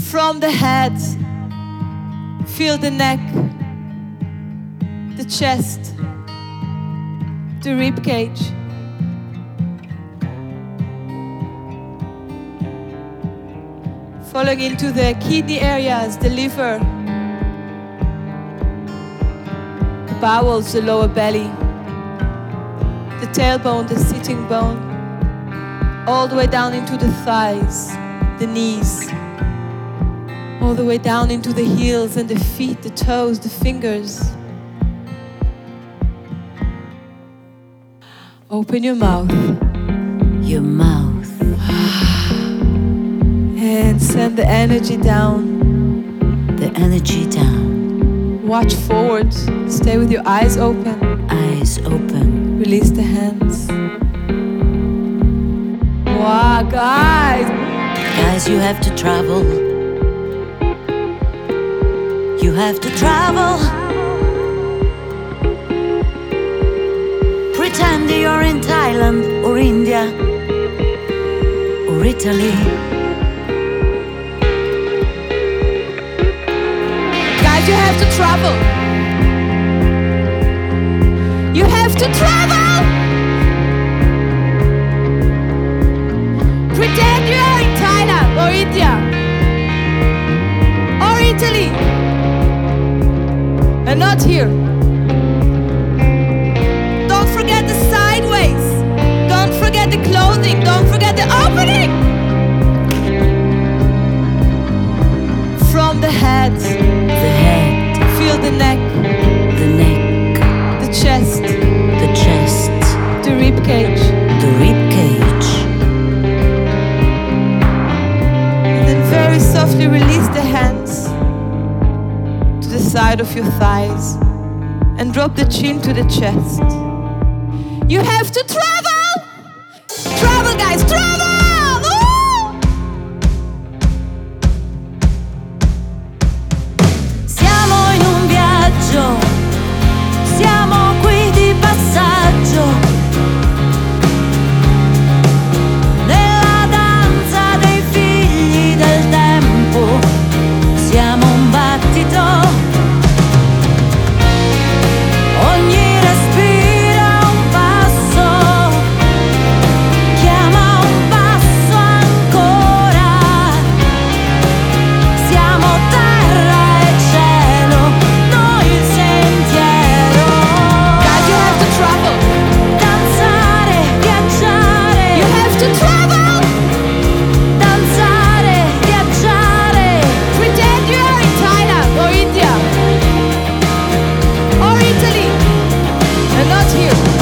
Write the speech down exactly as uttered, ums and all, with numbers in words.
From the head, feel the neck, the chest, the rib cage. Following into the kidney areas, the liver, the bowels, the lower belly, the tailbone, the sitting bone, all the way down into the thighs, the knees, all the way down into the heels and the feet, the toes, the fingers. Open your mouth. Your mouth. And send the energy down. The energy down. Watch forward. Stay with your eyes open. Eyes open. Release the hands. Wow, guys. Guys, you have to travel. You have to travel. Pretend you're in Thailand or India or Italy. Guys, you have to travel. You have to travel. Pretend you are in Thailand or India or Italy and not here. Don't forget the sideways. Don't forget the clothing. Don't forget the opening. From the head, The head. feel the neck, The neck. the chest, The chest. the rib cage. The rib cage. And then very softly release the hands to the side of your thighs and drop the chin to the chest. You have to travel! Travel, guys, travel! Woo! Siamo in un viaggio, siamo qui di passaggio, nella danza dei figli del tempo, siamo un battito, ogni respiro è un passo, chiama un passo ancora, siamo terra e cielo, noi il sentiero. Guys, you have to travel. Danzare, viaggiare. You have to travel! Danzare, viaggiare. Pretend you are in Thailand or India or Italy and not here.